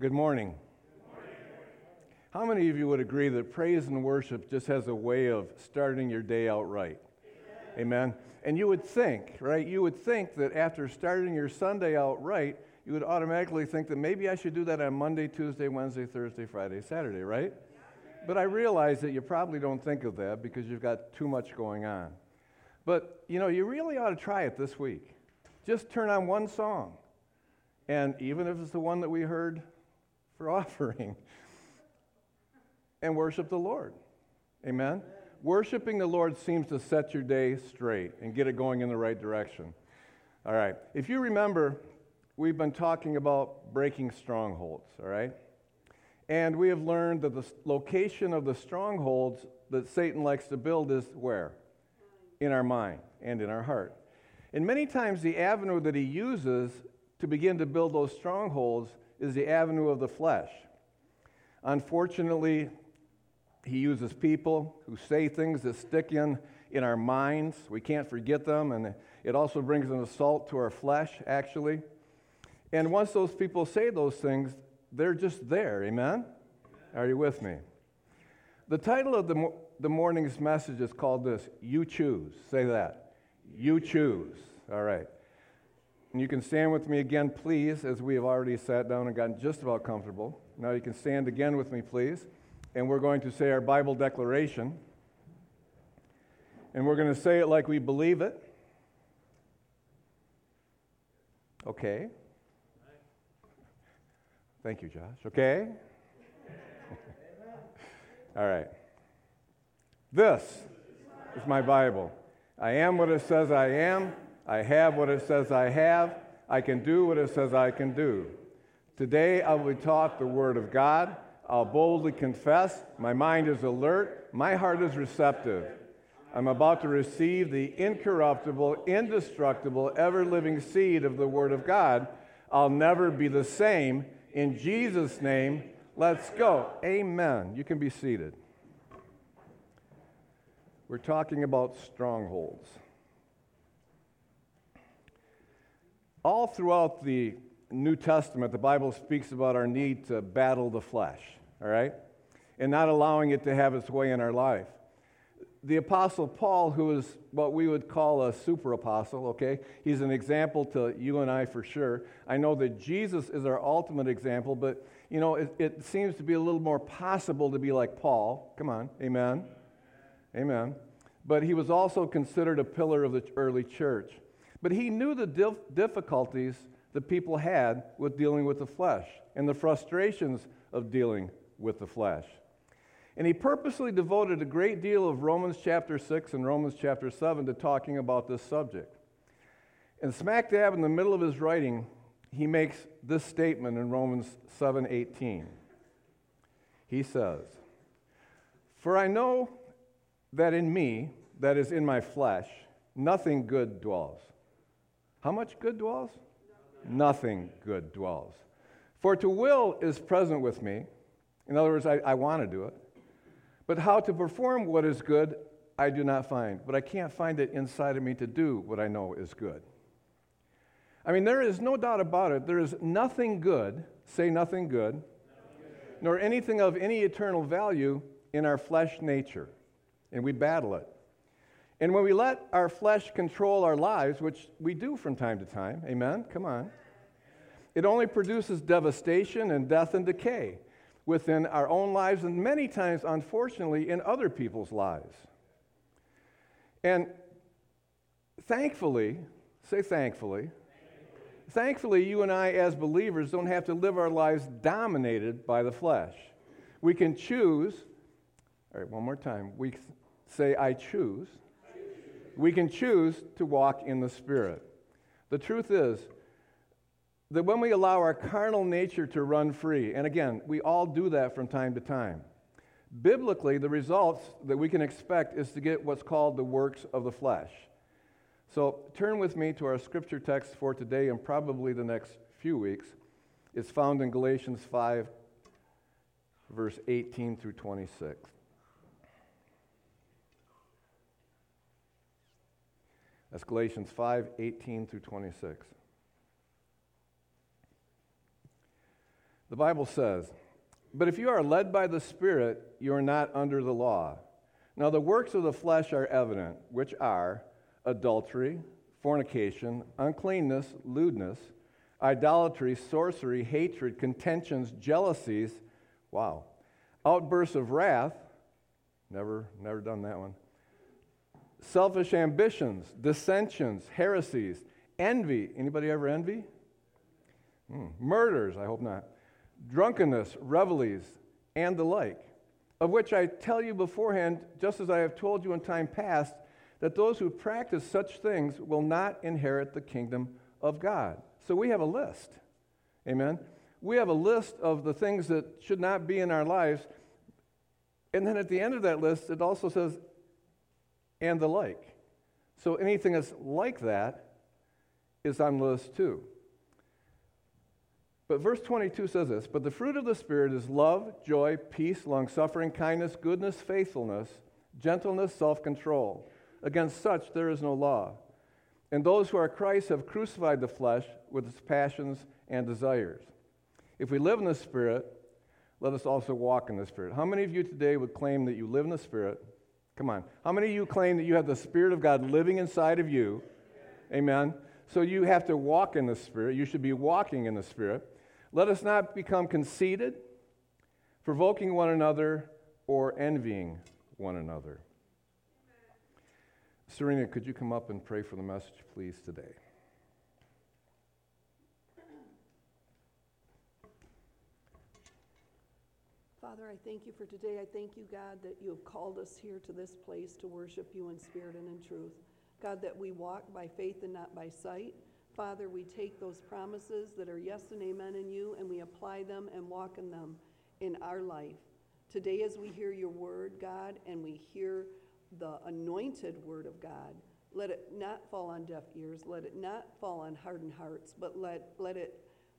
Good morning. How many of you would agree that praise and worship just has a way of starting your day out right? Amen. And you would think, right? You would think that after starting your Sunday out right, you would automatically think that maybe I should do that on Monday, Tuesday, Wednesday, Thursday, Friday, Saturday, right? But I realize that you probably don't think of that because you've got too much going on. But, you really ought to try it this week. Just turn on one song. And even if it's the one that we heard for offering, and worship the Lord. Amen? Worshiping the Lord seems to set your day straight and get it going in the right direction. All right. If you remember, we've been talking about breaking strongholds, all right? And we have learned that the location of the strongholds that Satan likes to build is where? In our mind and in our heart. And many times the avenue that he uses to begin to build those strongholds is the avenue of the flesh. Unfortunately, he uses people who say things that stick in our minds. We can't forget them, and it also brings an assault to our flesh, actually. And once those people say those things, they're just there, amen? Are you with me? The title of the morning's message is called this, You Choose. Say that. You choose. All right. And you can stand with me again, please, as we have already sat down and gotten just about comfortable. Now you can stand again with me, please. And we're going to say our Bible declaration. And we're going to say it like we believe it. Okay. Thank you, Josh. Okay? All right. This is my Bible. I am what it says I am. I have what it says I have. I can do what it says I can do. Today I will be taught the Word of God. I'll boldly confess. My mind is alert. My heart is receptive. I'm about to receive the incorruptible, indestructible, ever-living seed of the Word of God. I'll never be the same. In Jesus' name, let's go. Amen. You can be seated. We're talking about strongholds. All throughout the New Testament, the Bible speaks about our need to battle the flesh, all right? And not allowing it to have its way in our life. The Apostle Paul, who is what we would call a super apostle, okay? He's an example to you and I for sure. I know that Jesus is our ultimate example, but, it seems to be a little more possible to be like Paul. Come on, amen? Amen. But he was also considered a pillar of the early church. But he knew the difficulties that people had with dealing with the flesh and the frustrations of dealing with the flesh. And he purposely devoted a great deal of Romans chapter 6 and Romans chapter 7 to talking about this subject. And smack dab in the middle of his writing, he makes this statement in Romans 7:18. He says, "For I know that in me, that is in my flesh, nothing good dwells." How much good dwells? Nothing good dwells. For to will is present with me. In other words, I want to do it. But how to perform what is good, I do not find. But I can't find it inside of me to do what I know is good. I mean, there is no doubt about it. There is nothing good, say nothing good, nor anything of any eternal value in our flesh nature. And we battle it. And when we let our flesh control our lives, which we do from time to time, amen? Come on. It only produces devastation and death and decay within our own lives and many times, unfortunately, in other people's lives. And thankfully, say thankfully, you and I as believers don't have to live our lives dominated by the flesh. We can choose, all right, one more time. We say, I choose. We can choose to walk in the Spirit. The truth is that when we allow our carnal nature to run free, and again, we all do that from time to time, biblically, the results that we can expect is to get what's called the works of the flesh. So turn with me to our scripture text for today and probably the next few weeks. It's found in Galatians 5, verse 18 through 26. That's Galatians 5, 18 through 26. The Bible says, "But if you are led by the Spirit, you are not under the law. Now the works of the flesh are evident, which are adultery, fornication, uncleanness, lewdness, idolatry, sorcery, hatred, contentions, jealousies," wow, "outbursts of wrath," never done that one, "selfish ambitions, dissensions, heresies, envy," anybody ever envy? "Murders," I hope not, "drunkenness, revelries, and the like, of which I tell you beforehand, just as I have told you in time past, that those who practice such things will not inherit the kingdom of God." So we have a list. Amen? We have a list of the things that should not be in our lives. And then at the end of that list, it also says, "and the like." So anything that's like that is on the list too. But verse 22 says this, "But the fruit of the Spirit is love, joy, peace, long-suffering, kindness, goodness, faithfulness, gentleness, self-control. Against such there is no law. And those who are Christ have crucified the flesh with its passions and desires. If we live in the Spirit, let us also walk in the Spirit." How many of you today would claim that you live in the Spirit? Come on. How many of you claim that you have the Spirit of God living inside of you? Amen. So you have to walk in the Spirit. You should be walking in the Spirit. "Let us not become conceited, provoking one another, or envying one another." Serena, could you come up and pray for the message, please, today? Father, I thank you for today. I thank you, God, that you have called us here to this place to worship you in spirit and in truth. God, that we walk by faith and not by sight. Father, we take those promises that are yes and amen in you, and we apply them and walk in them in our life. Today, as we hear your word, God, and we hear the anointed word of God, let it not fall on deaf ears, let it not fall on hardened hearts, but let it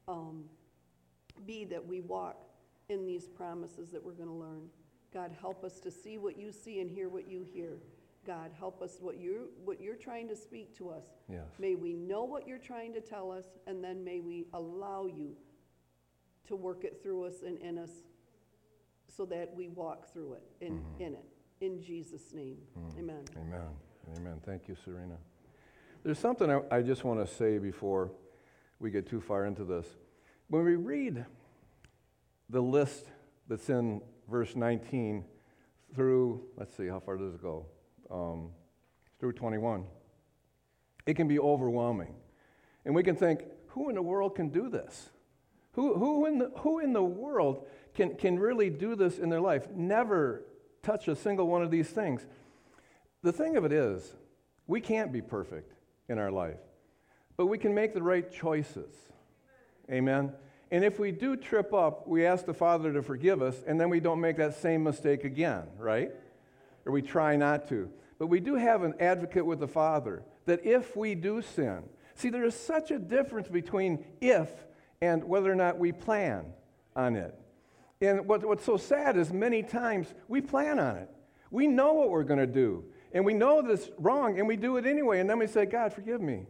be that we walk in these promises that we're going to learn. God, help us to see what you see and hear what you hear. God, help us what you're trying to speak to us. Yes. May we know what you're trying to tell us, and then may we allow you to work it through us and in us so that we walk through it in it. In Jesus' name, amen. Amen. Amen. Thank you, Serena. There's something I just want to say before we get too far into this. When we read the list that's in verse 19 through, let's see, how far does it go? Through 21. It can be overwhelming. And we can think, who in the world can do this? Who in the world can really do this in their life? Never touch a single one of these things. The thing of it is, we can't be perfect in our life, but we can make the right choices. Amen? And if we do trip up, we ask the Father to forgive us, and then we don't make that same mistake again, right? Or we try not to. But we do have an advocate with the Father, that if we do sin, see, there is such a difference between if and whether or not we plan on it. And what's so sad is many times we plan on it. We know what we're going to do, and we know that it's wrong, and we do it anyway, and then we say, "God, forgive me."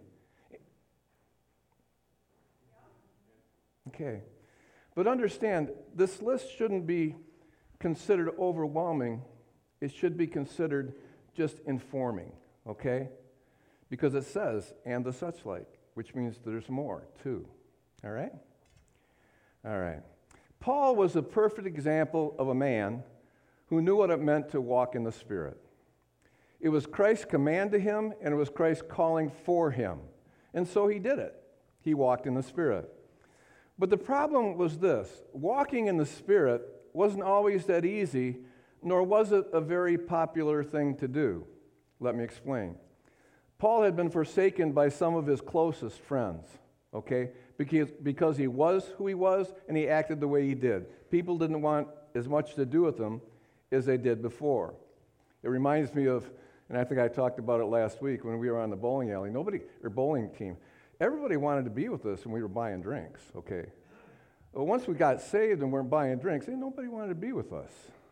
Okay. But understand, this list shouldn't be considered overwhelming. It should be considered just informing, okay? Because it says, "and the such like," which means there's more, too. All right? All right. Paul was a perfect example of a man who knew what it meant to walk in the Spirit. It was Christ's command to him, and it was Christ's calling for him. And so he did it. He walked in the Spirit. But the problem was this: walking in the Spirit wasn't always that easy, nor was it a very popular thing to do. Let me explain. Paul had been forsaken by some of his closest friends, okay? Because he was who he was and he acted the way he did. People didn't want as much to do with him as they did before. It reminds me of, and I think I talked about it last week when we were on the bowling alley, bowling team. Everybody wanted to be with us and we were buying drinks, okay? Well, once we got saved and weren't buying drinks, nobody wanted to be with us.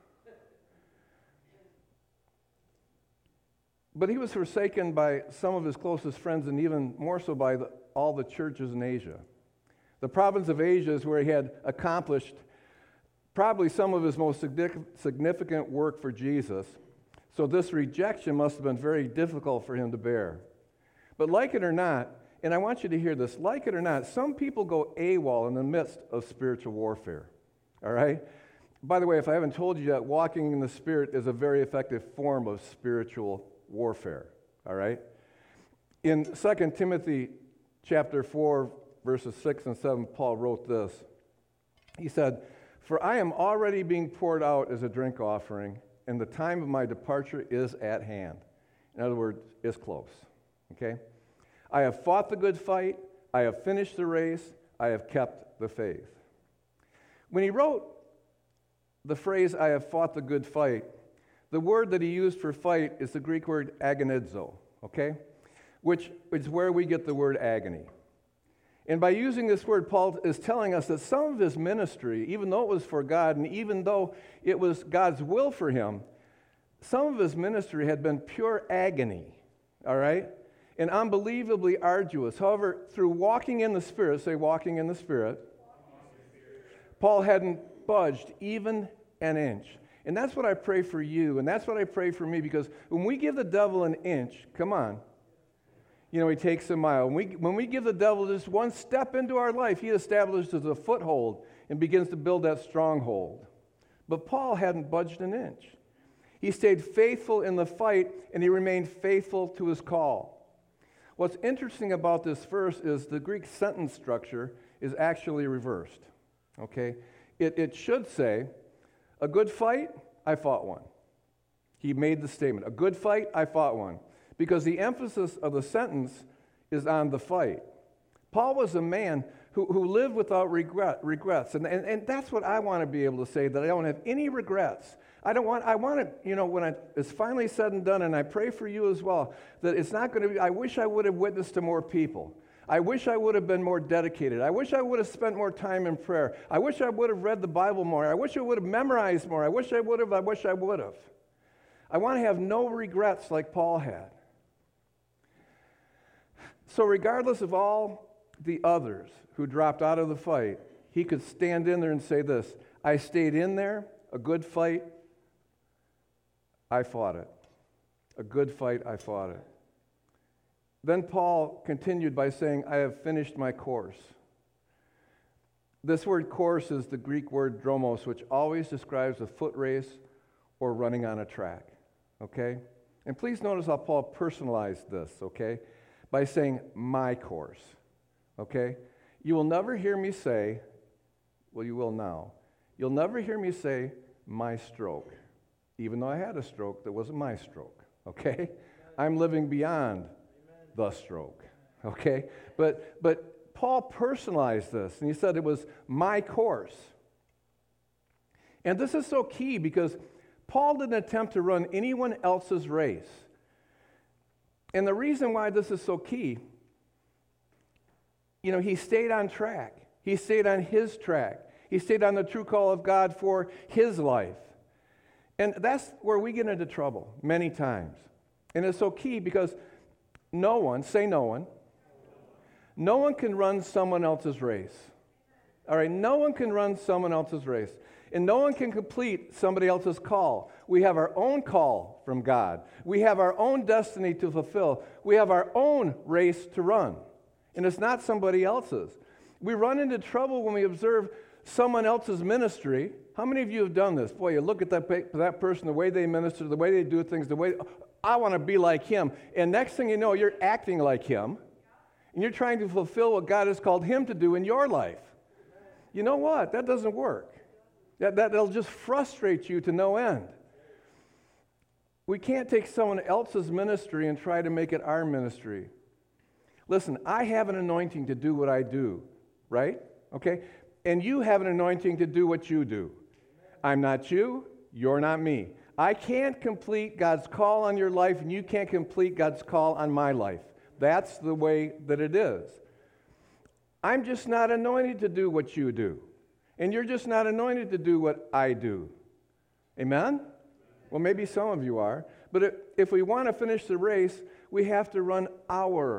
But he was forsaken by some of his closest friends and even more so by all the churches in Asia. The province of Asia is where he had accomplished probably some of his most significant work for Jesus. So this rejection must have been very difficult for him to bear. But like it or not, and I want you to hear this, like it or not, some people go AWOL in the midst of spiritual warfare. All right? By the way, if I haven't told you yet, walking in the Spirit is a very effective form of spiritual warfare. All right? In 2 Timothy chapter 4, verses 6 and 7, Paul wrote this. He said, "For I am already being poured out as a drink offering, and the time of my departure is at hand." In other words, it's close. Okay? "I have fought the good fight, I have finished the race, I have kept the faith." When he wrote the phrase, "I have fought the good fight," the word that he used for fight is the Greek word agonizo, okay? Which is where we get the word agony. And by using this word, Paul is telling us that some of his ministry, even though it was for God and even though it was God's will for him, some of his ministry had been pure agony, all right? And unbelievably arduous. However, through walking in the Spirit, say walking in the Spirit, Paul hadn't budged even an inch. And that's what I pray for you, and that's what I pray for me, because when we give the devil an inch, come on, he takes a mile. When we give the devil just one step into our life, he establishes a foothold and begins to build that stronghold. But Paul hadn't budged an inch. He stayed faithful in the fight, and he remained faithful to his call. What's interesting about this verse is the Greek sentence structure is actually reversed. Okay? It should say, "A good fight, I fought one." He made the statement, "A good fight, I fought one." Because the emphasis of the sentence is on the fight. Paul was a man who lived without regrets. And that's what I want to be able to say, that I don't have any regrets. I want to, when it's finally said and done, and I pray for you as well, that it's not going to be, I wish I would have witnessed to more people. I wish I would have been more dedicated. I wish I would have spent more time in prayer. I wish I would have read the Bible more. I wish I would have memorized more. I wish I would have. I want to have no regrets like Paul had. So regardless of all the others who dropped out of the fight, he could stand in there and say this, "I stayed in there, a good fight, I fought it. A good fight, I fought it." Then Paul continued by saying, "I have finished my course." This word course is the Greek word dromos, which always describes a foot race or running on a track, okay? And please notice how Paul personalized this, okay? By saying, "my course," okay? You will never hear me say, well, you will now. You'll never hear me say, "my stroke," even though I had a stroke that wasn't my stroke, okay? I'm living beyond the stroke, okay? But Paul personalized this, and he said it was my course. And this is so key because Paul didn't attempt to run anyone else's race. And the reason why this is so key, he stayed on track. He stayed on his track. He stayed on the true call of God for his life. And that's where we get into trouble many times. And it's so key because no one can run someone else's race. All right, no one can run someone else's race. And no one can complete somebody else's call. We have our own call from God. We have our own destiny to fulfill. We have our own race to run. And it's not somebody else's. We run into trouble when we observe someone else's ministry. How many of you have done this? Boy, you look at that person, the way they minister, the way they do things, I want to be like him. And next thing you know, you're acting like him. And you're trying to fulfill what God has called him to do in your life. You know what? That doesn't work. That'll just frustrate you to no end. We can't take someone else's ministry and try to make it our ministry. Listen, I have an anointing to do what I do, right? Okay? And you have an anointing to do what you do. I'm not you, you're not me. I can't complete God's call on your life, and you can't complete God's call on my life. That's the way that it is. I'm just not anointed to do what you do. And you're just not anointed to do what I do. Amen? Well, maybe some of you are. But if we want to finish the race, we have to run our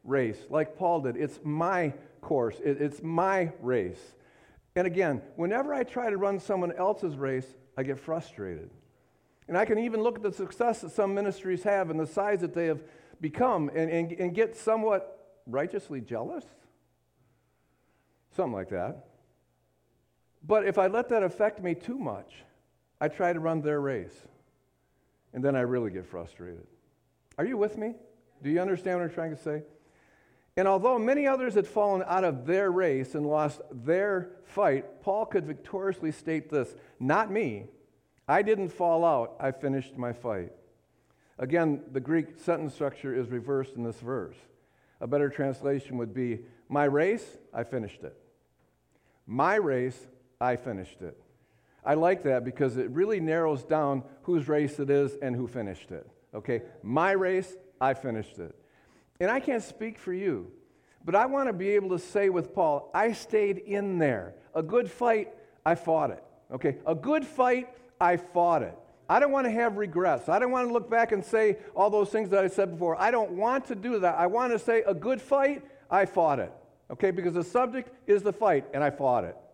race, like Paul did. It's my course. It's my race. And again, whenever I try to run someone else's race, I get frustrated. And I can even look at the success that some ministries have and the size that they have become and get somewhat righteously jealous. Something like that. But if I let that affect me too much, I try to run their race. And then I really get frustrated. Are you with me? Do you understand what I'm trying to say? And although many others had fallen out of their race and lost their fight, Paul could victoriously state this: not me. I didn't fall out. I finished my fight. Again, the Greek sentence structure is reversed in this verse. A better translation would be, my race, I finished it. My race, I finished it. I like that because it really narrows down whose race it is and who finished it. Okay? My race, I finished it. And I can't speak for you, but I want to be able to say with Paul, I stayed in there. A good fight, I fought it. Okay? A good fight, I fought it. I don't want to have regrets. I don't want to look back and say all those things that I said before. I don't want to do that. I want to say a good fight, I fought it. Okay? Because the subject is the fight, and I fought it.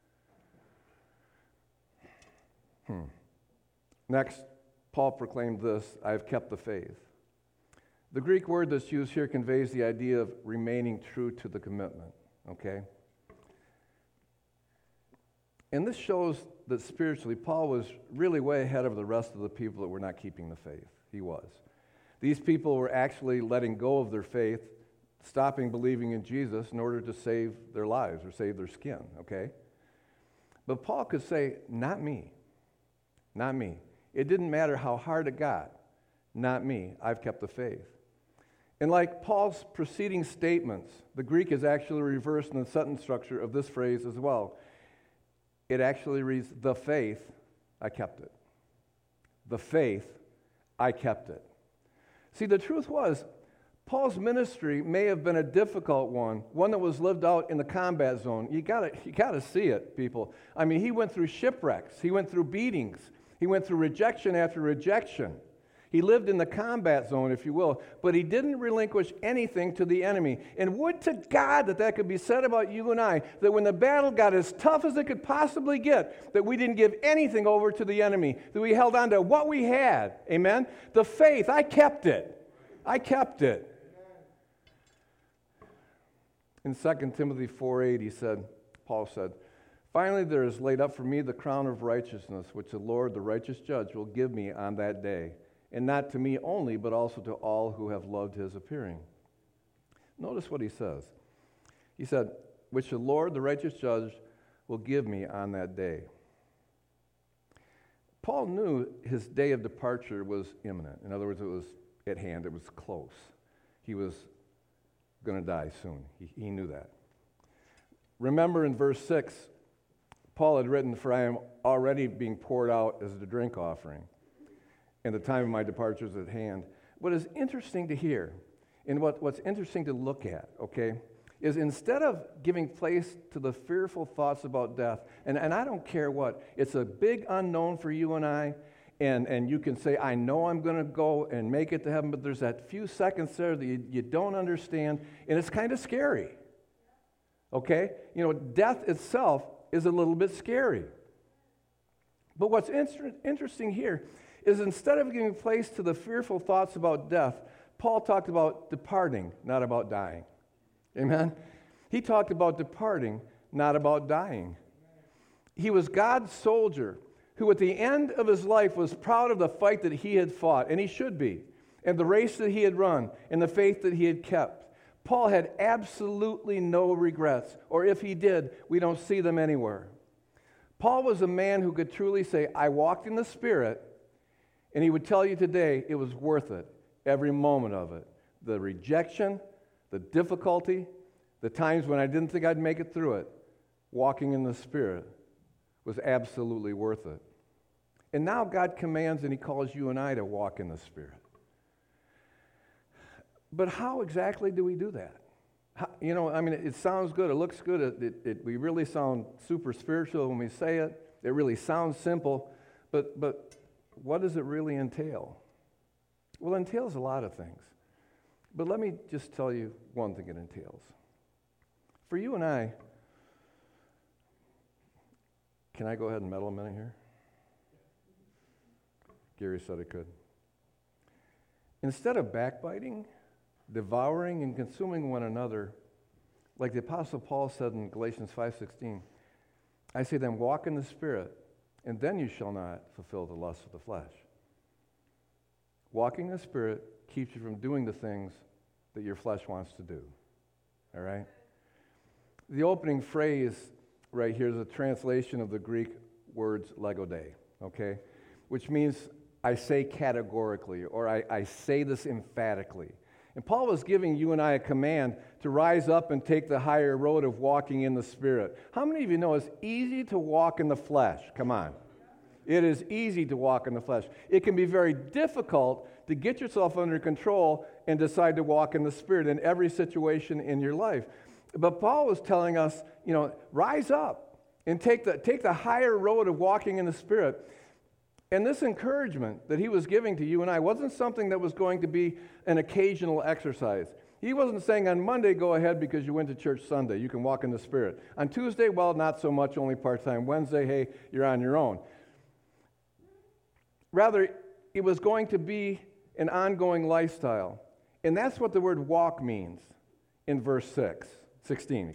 Next, Paul proclaimed this: I have kept the faith. The Greek word that's used here conveys the idea of remaining true to the commitment, okay? And this shows that spiritually, Paul was really way ahead of the rest of the people that were not keeping the faith. He was. These people were actually letting go of their faith, stopping believing in Jesus in order to save their lives or save their skin, okay? But Paul could say, not me. Not me. It didn't matter how hard it got. Not me. I've kept the faith. And like Paul's preceding statements, the Greek is actually reversed in the sentence structure of this phrase as well. It actually reads, the faith, I kept it. The faith, I kept it. See, the truth was, Paul's ministry may have been a difficult one that was lived out in the combat zone. You gotta see it, people. I mean, he went through shipwrecks. He went through beatings. He went through rejection after rejection. He lived in the combat zone, if you will, but he didn't relinquish anything to the enemy. And would to God that could be said about you and I, that when the battle got as tough as it could possibly get, that we didn't give anything over to the enemy, that we held on to what we had. Amen? The faith, I kept it. I kept it. In 2 Timothy 4:8, Paul said, finally, there is laid up for me the crown of righteousness, which the Lord, the righteous judge, will give me on that day, and not to me only, but also to all who have loved his appearing. Notice what he says. He said, which the Lord, the righteous judge, will give me on that day. Paul knew his day of departure was imminent. In other words, it was at hand. It was close. He was going to die soon. He knew that. Remember in verse 6, Paul had written, for I am already being poured out as a drink offering, and the time of my departure is at hand. What is interesting to hear, and what's interesting to look at, okay, is instead of giving place to the fearful thoughts about death, and I don't care what, it's a big unknown for you and I, and you can say, I know I'm going to go and make it to heaven, but there's that few seconds there that you don't understand, and it's kind of scary, okay? You know, death itself is a little bit scary. But what's interesting here is instead of giving place to the fearful thoughts about death, Paul talked about departing, not about dying. Amen? He talked about departing, not about dying. He was God's soldier who at the end of his life was proud of the fight that he had fought, and he should be, and the race that he had run, and the faith that he had kept. Paul had absolutely no regrets, or if he did, we don't see them anywhere. Paul was a man who could truly say, I walked in the Spirit, and he would tell you today it was worth it, every moment of it. The rejection, the difficulty, the times when I didn't think I'd make it through it, walking in the Spirit was absolutely worth it. And now God commands and he calls you and I to walk in the Spirit. But how exactly do we do that? You know, I mean, it sounds good. It looks good. We really sound super spiritual when we say it. It really sounds simple. But what does it really entail? Well, it entails a lot of things. But let me just tell you one thing it entails. For you and I, can I go ahead and meddle a minute here? Gary said I could. Instead of backbiting, devouring, and consuming one another, like the Apostle Paul said in Galatians 5:16, I say then, walk in the Spirit, and then you shall not fulfill the lusts of the flesh. Walking in the Spirit keeps you from doing the things that your flesh wants to do. All right? The opening phrase right here is a translation of the Greek words legode, okay? Which means I say categorically, or I say this emphatically. And Paul was giving you and I a command to rise up and take the higher road of walking in the Spirit. How many of you know it's easy to walk in the flesh? Come on. It is easy to walk in the flesh. It can be very difficult to get yourself under control and decide to walk in the Spirit in every situation in your life. But Paul was telling us, rise up and take the higher road of walking in the Spirit. And this encouragement that he was giving to you and I wasn't something that was going to be an occasional exercise. He wasn't saying on Monday, go ahead because you went to church Sunday. You can walk in the Spirit. On Tuesday, well, not so much, only part-time. Wednesday, hey, you're on your own. Rather, it was going to be an ongoing lifestyle. And that's what the word walk means in verse 16.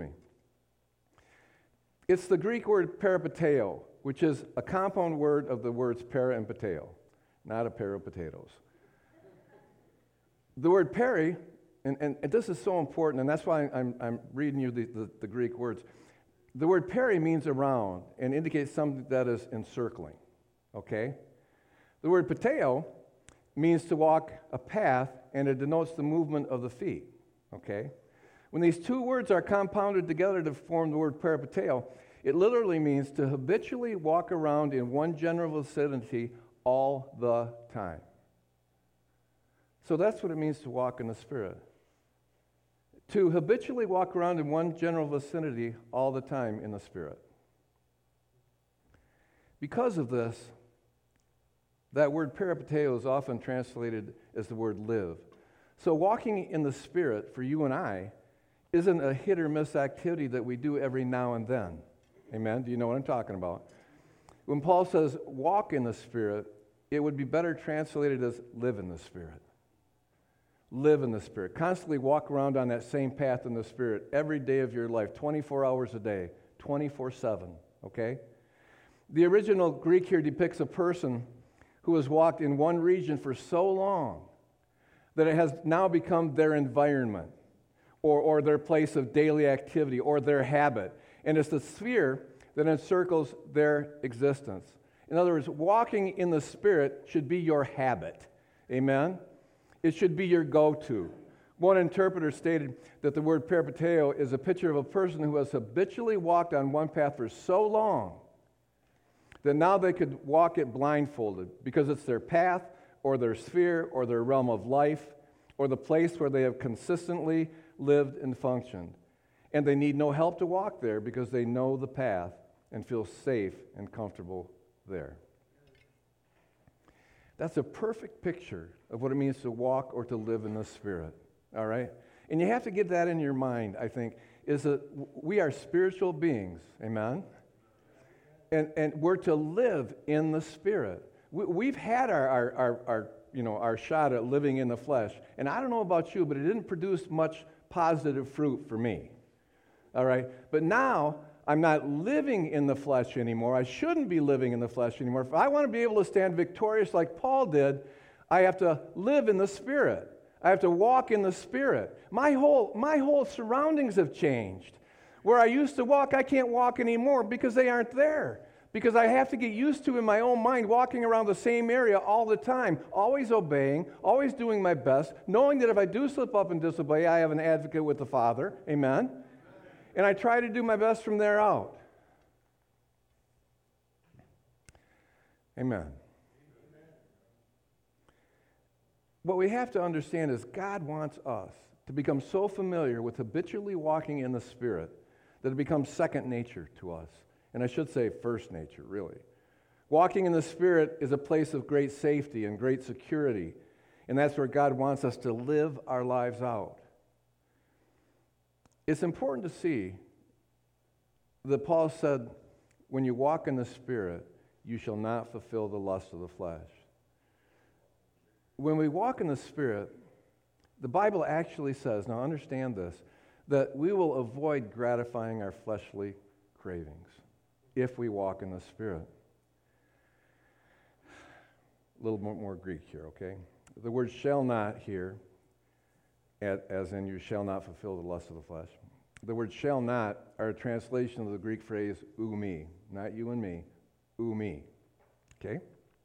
It's the Greek word peripateo, which is a compound word of the words para and pateo, not a pair of potatoes. The word peri, and this is so important, and that's why I'm reading you the Greek words. The word peri means around and indicates something that is encircling, okay? The word pateo means to walk a path, and it denotes the movement of the feet, okay? When these two words are compounded together to form the word peripateo, it literally means to habitually walk around in one general vicinity all the time. So that's what it means to walk in the Spirit. To habitually walk around in one general vicinity all the time in the Spirit. Because of this, that word peripateo is often translated as the word live. So walking in the Spirit for you and I isn't a hit or miss activity that we do every now and then. Amen? Do you know what I'm talking about? When Paul says walk in the Spirit, it would be better translated as live in the Spirit. Live in the Spirit. Constantly walk around on that same path in the Spirit every day of your life, 24 hours a day, 24/7, okay? The original Greek here depicts a person who has walked in one region for so long that it has now become their environment or their place of daily activity or their habit. And it's the sphere that encircles their existence. In other words, walking in the Spirit should be your habit. Amen? It should be your go-to. One interpreter stated that the word peripateo is a picture of a person who has habitually walked on one path for so long that now they could walk it blindfolded because it's their path or their sphere or their realm of life or the place where they have consistently lived and functioned. And they need no help to walk there because they know the path and feel safe and comfortable there. That's a perfect picture of what it means to walk or to live in the Spirit, all right? And you have to get that in your mind, I think, is that we are spiritual beings, amen? And we're to live in the Spirit. We've had our shot at living in the flesh, and I don't know about you, but it didn't produce much positive fruit for me, all right? But now, I'm not living in the flesh anymore. I shouldn't be living in the flesh anymore. If I want to be able to stand victorious like Paul did, I have to live in the Spirit. I have to walk in the Spirit. My whole surroundings have changed. Where I used to walk, I can't walk anymore because they aren't there. Because I have to get used to, in my own mind, walking around the same area all the time, always obeying, always doing my best, knowing that if I do slip up and disobey, I have an advocate with the Father. Amen? And I try to do my best from there out. Amen. What we have to understand is God wants us to become so familiar with habitually walking in the Spirit that it becomes second nature to us. And I should say first nature, really. Walking in the Spirit is a place of great safety and great security. And that's where God wants us to live our lives out. It's important to see that Paul said, when you walk in the Spirit, you shall not fulfill the lust of the flesh. When we walk in the Spirit, the Bible actually says, now understand this, that we will avoid gratifying our fleshly cravings if we walk in the Spirit. A little more Greek here, okay? The word shall not here, as in you shall not fulfill the lust of the flesh. The word shall not are a translation of the Greek phrase ou me, not you and me, ou me, okay?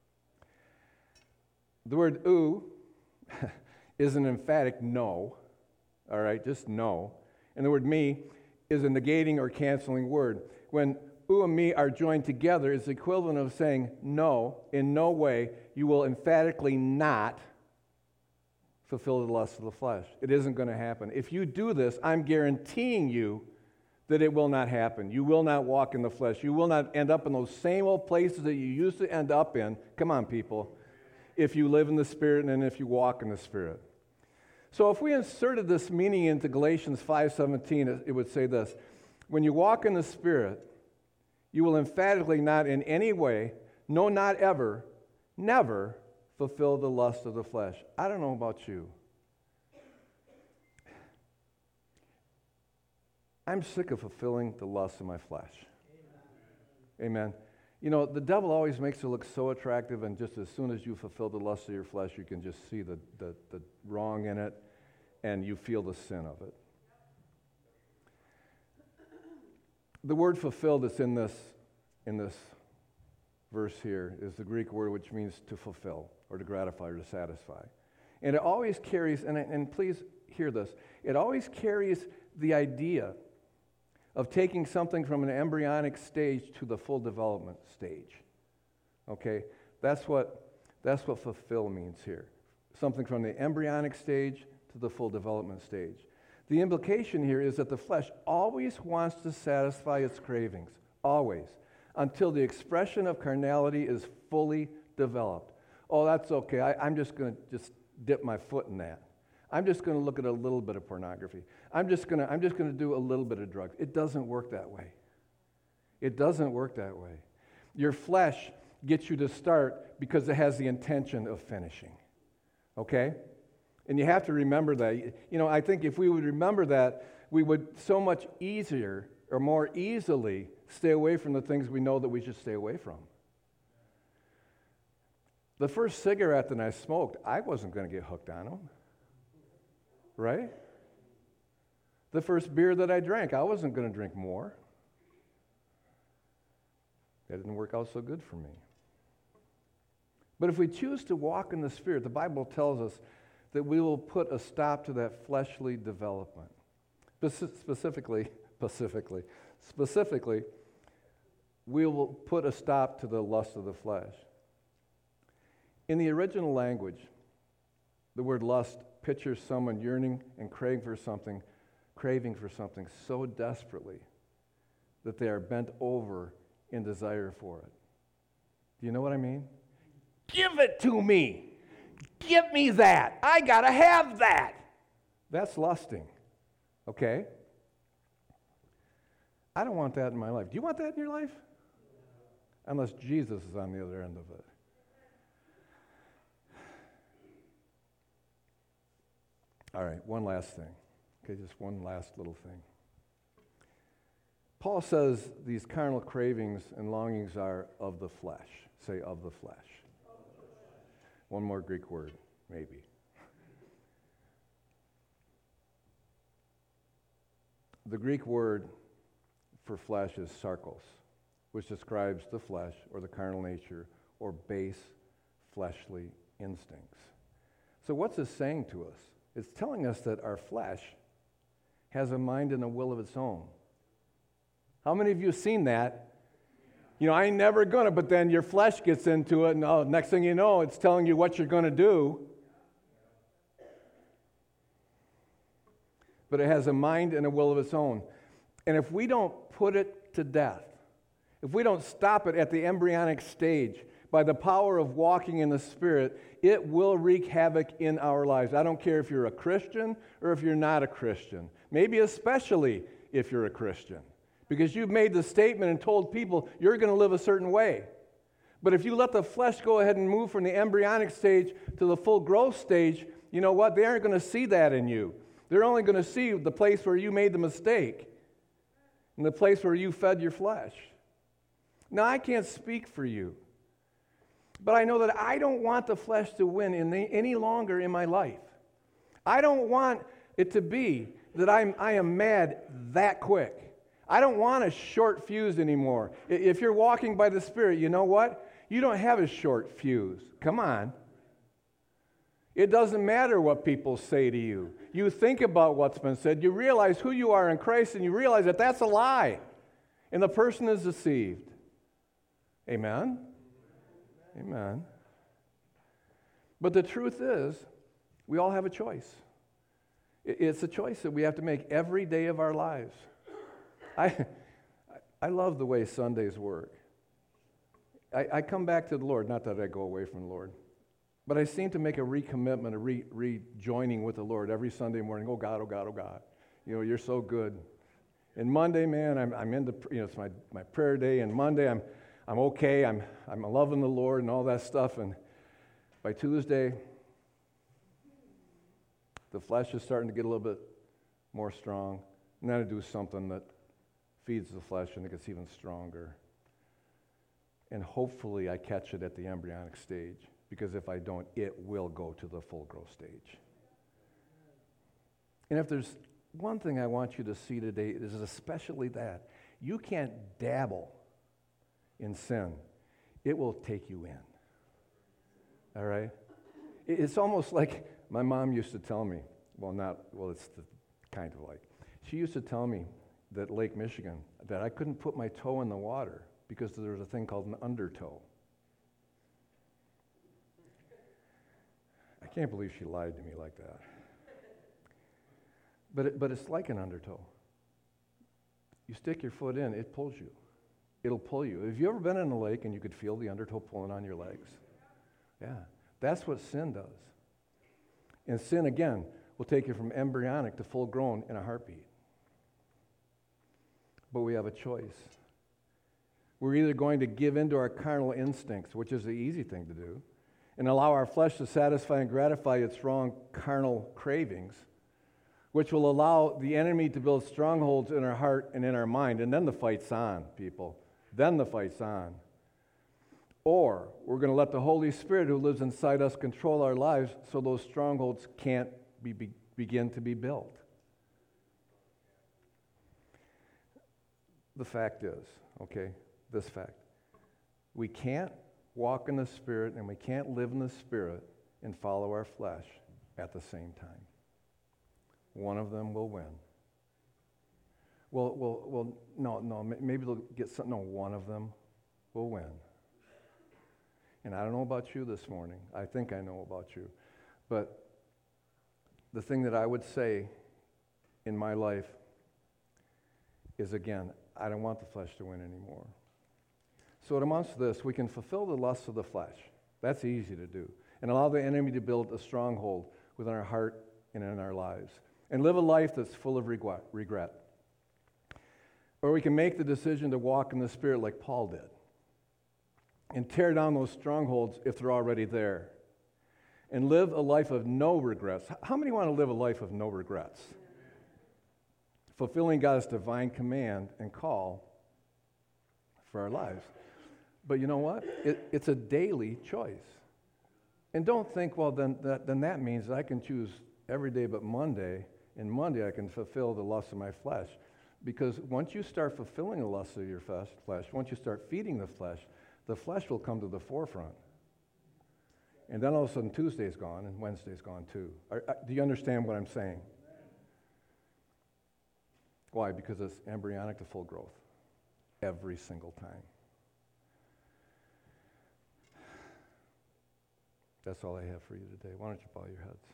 The word ou is an emphatic no, all right, just no. And the word me is a negating or canceling word. When ou and me are joined together, it's the equivalent of saying no, in no way, you will emphatically not fulfill the lust of the flesh. It isn't going to happen. If you do this, I'm guaranteeing you that it will not happen. You will not walk in the flesh. You will not end up in those same old places that you used to end up in. Come on, people. If you live in the Spirit and if you walk in the Spirit. So if we inserted this meaning into Galatians 5:17, it would say this: when you walk in the Spirit, you will emphatically not in any way, no, not ever, never fulfill the lust of the flesh. I don't know about you. I'm sick of fulfilling the lust of my flesh. Amen. You know, the devil always makes it look so attractive, and just as soon as you fulfill the lust of your flesh, you can just see the wrong in it, and you feel the sin of it. The word fulfill that's in this verse here is the Greek word which means to fulfill, or to gratify, or to satisfy. And it always carries, and please hear this, it always carries the idea of taking something from an embryonic stage to the full development stage. Okay? That's what fulfill means here. Something from the embryonic stage to the full development stage. The implication here is that the flesh always wants to satisfy its cravings, always, until the expression of carnality is fully developed. Oh, that's okay. I'm just going to dip my foot in that. I'm just going to look at a little bit of pornography. I'm just going to do a little bit of drugs. It doesn't work that way. It doesn't work that way. Your flesh gets you to start because it has the intention of finishing. Okay? And you have to remember that. You know, I think if we would remember that, we would so much easier or more easily stay away from the things we know that we should stay away from. The first cigarette that I smoked, I wasn't going to get hooked on them. Right? The first beer that I drank, I wasn't going to drink more. That didn't work out so good for me. But if we choose to walk in the Spirit, the Bible tells us that we will put a stop to that fleshly development. Specifically, we will put a stop to the lust of the flesh. In the original language, the word lust pictures someone yearning and craving for something so desperately that they are bent over in desire for it. Do you know what I mean? Give it to me. Give me that. I gotta have that. That's lusting. Okay? I don't want that in my life. Do you want that in your life? Unless Jesus is on the other end of it. All right, one last thing. Okay, just one last little thing. Paul says these carnal cravings and longings are of the flesh. Say, of the flesh. One more Greek word, maybe. The Greek word for flesh is sarkos, which describes the flesh or the carnal nature or base fleshly instincts. So what's this saying to us? It's telling us that our flesh has a mind and a will of its own. How many of you have seen that? You know, I ain't never gonna, but then your flesh gets into it, and next thing you know, it's telling you what you're gonna do. But it has a mind and a will of its own. And if we don't put it to death, if we don't stop it at the embryonic stage by the power of walking in the Spirit, it will wreak havoc in our lives. I don't care if you're a Christian or if you're not a Christian. Maybe especially if you're a Christian. Because you've made the statement and told people you're going to live a certain way. But if you let the flesh go ahead and move from the embryonic stage to the full growth stage, you know what? They aren't going to see that in you. They're only going to see the place where you made the mistake and the place where you fed your flesh. Now, I can't speak for you, but I know that I don't want the flesh to win any longer in my life. I don't want it to be that I am mad that quick. I don't want a short fuse anymore. If you're walking by the Spirit, you know what? You don't have a short fuse. Come on. It doesn't matter what people say to you. You think about what's been said. You realize who you are in Christ, and you realize that that's a lie. And the person is deceived. Amen? Amen. But the truth is, we all have a choice. It's a choice that we have to make every day of our lives. I love the way Sundays work. I come back to the Lord, not that I go away from the Lord, but I seem to make a recommitment, a rejoining with the Lord every Sunday morning. Oh God, oh God, oh God. You know, you're so good. And Monday, man, I'm into, it's my prayer day, and Monday I'm okay, I'm loving the Lord and all that stuff, and by Tuesday, the flesh is starting to get a little bit more strong, and then I do something that feeds the flesh and it gets even stronger. And hopefully I catch it at the embryonic stage, because if I don't, it will go to the full growth stage. And if there's one thing I want you to see today, it is especially that you can't dabble in sin. It will take you in. All right? It's almost like my mom used to tell me, it's the kind of like, she used to tell me that Lake Michigan, that I couldn't put my toe in the water because there was a thing called an undertow. I can't believe she lied to me like that. But it's like an undertow. You stick your foot in, it pulls you. It'll pull you. Have you ever been in a lake and you could feel the undertow pulling on your legs? Yeah, that's what sin does. And sin, again, will take you from embryonic to full grown in a heartbeat. But we have a choice. We're either going to give in to our carnal instincts, which is the easy thing to do, and allow our flesh to satisfy and gratify its wrong carnal cravings, which will allow the enemy to build strongholds in our heart and in our mind. And then the fight's on, people. Then the fight's on. Or we're going to let the Holy Spirit who lives inside us control our lives so those strongholds can't begin to be built. The fact is, this fact, we can't walk in the Spirit and we can't live in the Spirit and follow our flesh at the same time. One of them will win. No, maybe they'll get something. No, one of them will win. And I don't know about you this morning. I think I know about you. But the thing that I would say in my life is, again, I don't want the flesh to win anymore. So it amounts to this. We can fulfill the lusts of the flesh. That's easy to do. And allow the enemy to build a stronghold within our heart and in our lives. And live a life that's full of regret. Or we can make the decision to walk in the Spirit like Paul did. And tear down those strongholds if they're already there. And live a life of no regrets. How many want to live a life of no regrets? Fulfilling God's divine command and call for our lives. But you know what? It's a daily choice. And don't think, then that means that I can choose every day but Monday, and Monday I can fulfill the lusts of my flesh. Because once you start fulfilling the lusts of your flesh, once you start feeding the flesh will come to the forefront. And then all of a sudden Tuesday's gone and Wednesday's gone too. Do you understand what I'm saying? Why? Because it's embryonic to full growth every single time. That's all I have for you today. Why don't you bow your heads?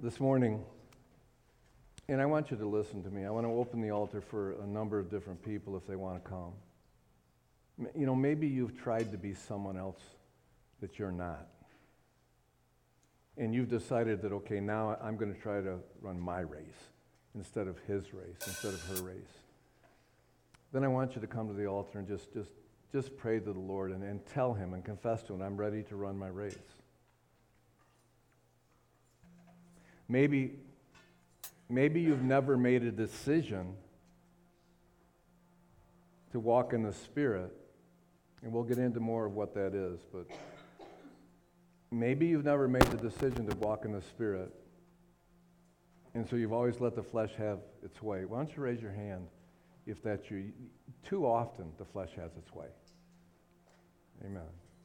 this morning, and I want you to listen to me. I want to open the altar for a number of different people if they want to come. You know, maybe you've tried to be someone else that you're not. And you've decided that, okay, now I'm going to try to run my race instead of his race, instead of her race. Then I want you to come to the altar and just pray to the Lord and tell him and confess to him, I'm ready to run my race. Maybe you've never made a decision to walk in the Spirit, and we'll get into more of what that is, but maybe you've never made the decision to walk in the Spirit, and so you've always let the flesh have its way. Why don't you raise your hand if that's you? Too often the flesh has its way. Amen.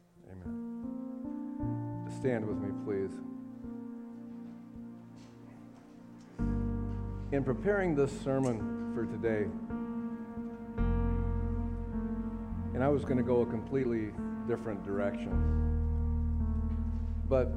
Amen. Stand with me, please. In preparing this sermon for today, and I was going to go a completely different direction, but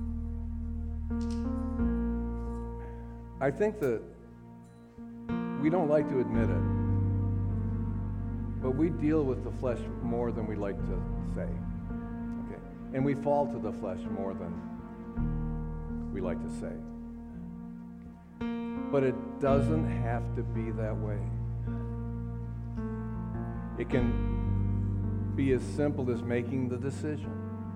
I think that we don't like to admit it, but we deal with the flesh more than we like to say. Okay? And we fall to the flesh more than we like to say. But it doesn't have to be that way. It can be as simple as making the decision.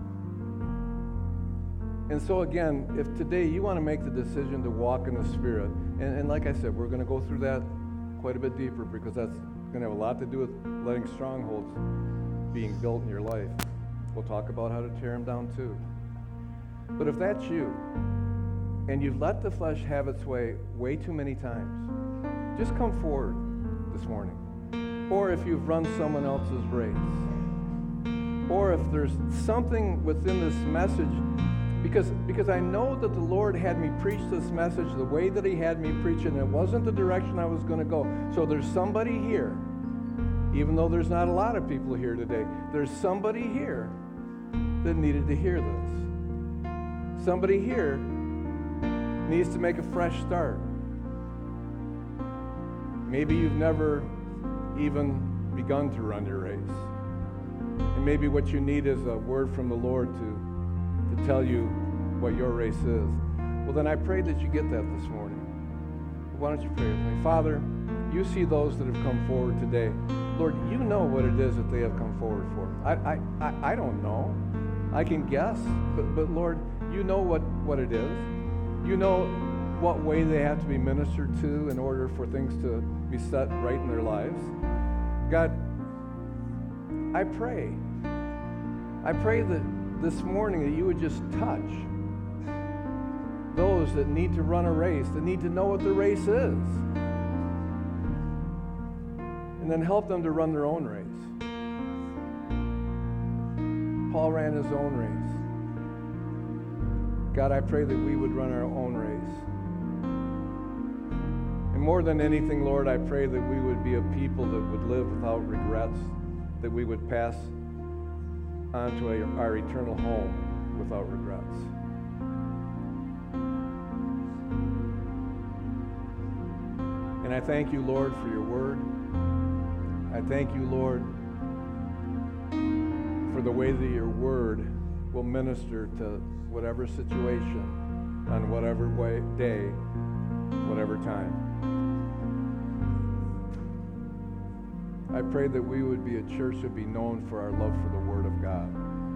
And so again, if today you want to make the decision to walk in the Spirit, and like I said, we're going to go through that quite a bit deeper because that's going to have a lot to do with letting strongholds being built in your life. We'll talk about how to tear them down too. But if that's you, and you've let the flesh have its way too many times, just come forward this morning. Or if you've run someone else's race. Or if there's something within this message, because I know that the Lord had me preach this message the way that he had me preach it, and it wasn't the direction I was going to go. So there's somebody here, even though there's not a lot of people here today, there's somebody here that needed to hear this. Somebody here needs to make a fresh start. Maybe you've never even begun to run your race. And maybe what you need is a word from the Lord to tell you what your race is. Well, then I pray that you get that this morning. Why don't you pray with me? Father, you see those that have come forward today. Lord, you know what it is that they have come forward for. I don't know. I can guess, but Lord, you know what it is. You know what way they have to be ministered to in order for things to be set right in their lives. God, I pray that this morning that you would just touch those that need to run a race, that need to know what the race is, and then help them to run their own race. Paul ran his own race. God, I pray that we would run our own race. And more than anything, Lord, I pray that we would be a people that would live without regrets, that we would pass on to our eternal home without regrets. And I thank you, Lord, for your word. I thank you, Lord, for the way that your word will minister to whatever situation, on whatever day, whatever time. I pray that we would be a church that would be known for our love for the Word of God.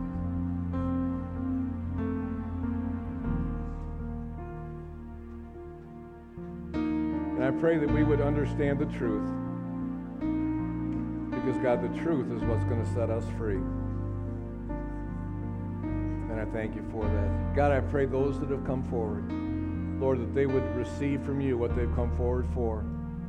And I pray that we would understand the truth, because God, the truth is what's going to set us free. And I thank you for that. God, I pray those that have come forward, Lord, that they would receive from you what they've come forward for.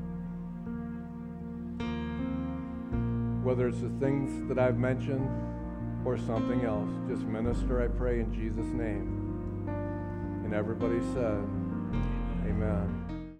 Whether it's the things that I've mentioned or something else, just minister, I pray, in Jesus' name. And everybody said, amen.